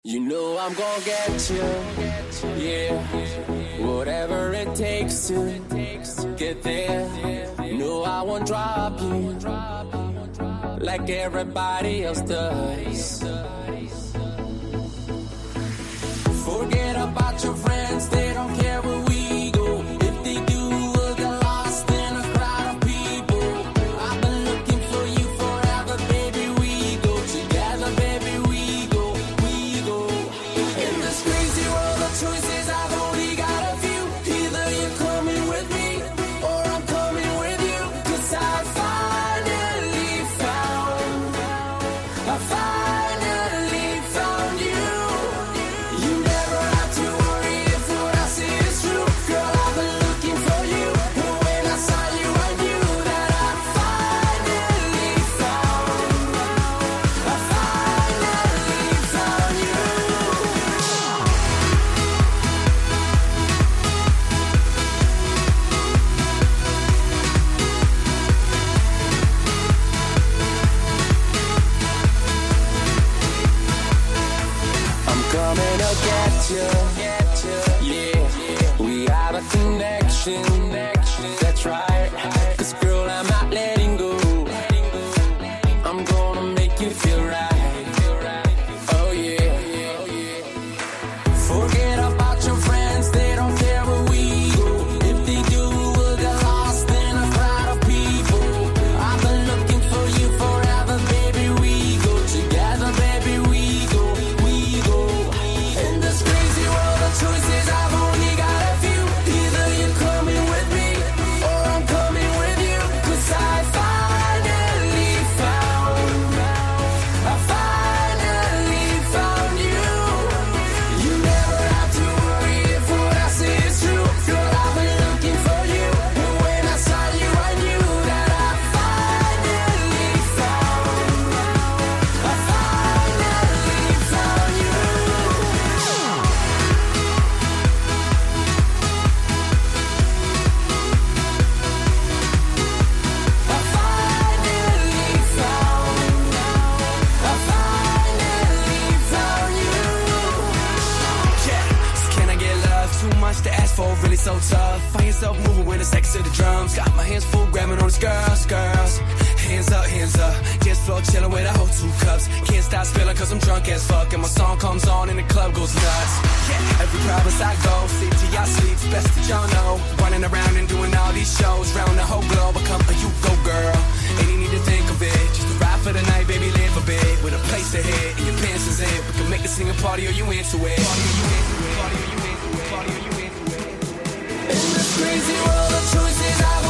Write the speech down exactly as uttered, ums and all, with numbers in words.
You know I'm gonna get you, yeah. Whatever it takes to get there. No, I won't drop you like everybody else does. Forget about your friends, they don't care where we go. If they do, we'll get lost in a crowd of people. I've been looking for you forever, baby. We go together, baby. We go, we go. In this crazy world of choices, I've only got a few. Either you're coming with me, or I'm coming with you. Cause I finally found, I finally found you. You never have to worry if what I say is true. Girl, I've been looking for you. And when I saw you, I knew that I finally found, I finally found you. I'm coming to get you, yeah. We have a connection, that's right. Cause girl, I'm not letting go. I'm gonna make you feel right. Oh yeah. Forget about your friends, they don't care where we go. If they do, we'll get lost in a crowd of people. I've been looking for you forever, baby. We go together, baby. We go, we go. In this crazy world of choices, I've only got a few. Either you're coming with me, or I'm coming with you. Cause I finally found, I finally found you. You never have to worry if what I say is true. Girl, I've been looking for you. And when I saw you, I knew that I finally found, I finally found you. I finally found, I finally found you. Yeah, so can I get love? Too much to ask for, really so tough. Find yourself moving with the seconds to the drums. Got my hands full, grabbing on these girls, girls. Hands up, hands up. Dance floor chilling with a whole two cups. Can't stop spilling cause I'm drunk as fuck. And my song comes on and the club goes nuts. Yeah, every province I go, sleep till y'all sleep, best that y'all know. Running around and doing all these shows, round the whole globe. I come, you go girl. Ain't you need to think of it. Just a ride for the night, baby, live a bit. With a place to hit and your pants is in. We can make this thing a party or you into it. Party or you into it. Party or you into it. Party or you into it. In this crazy world of choices, I